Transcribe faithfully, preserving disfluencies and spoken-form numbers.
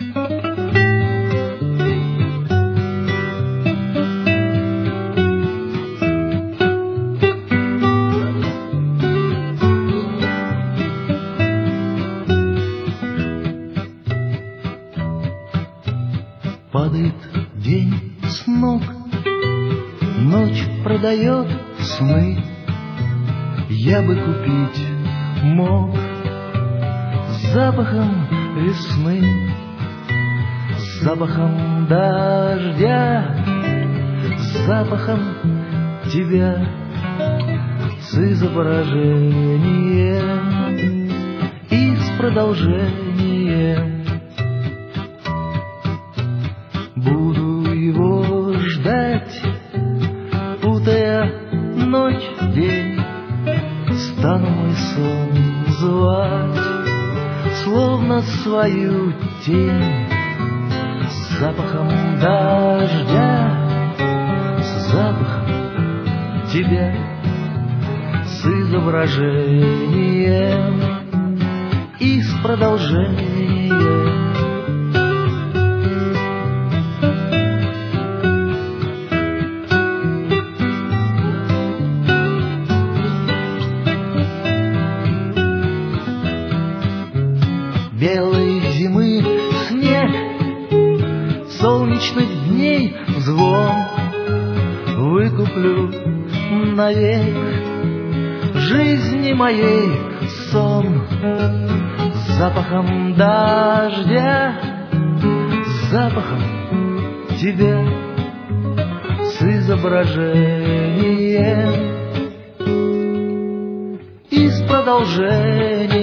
Падает день с ног, ночь продает сны. Я бы купить мог с запахом весны, с запахом дождя, с запахом тебя, с изображением и с продолжением. Буду его ждать, путая ночь в день, стану мой сон звать, словно свою тень, с запахом дождя, с запахом тебя, с изображением и с продолжением. Белой зимы снег, солнечных дней звон, выкуплю навек жизни моей сон, с запахом дождя, с запахом тебя, с изображением и с продолжением.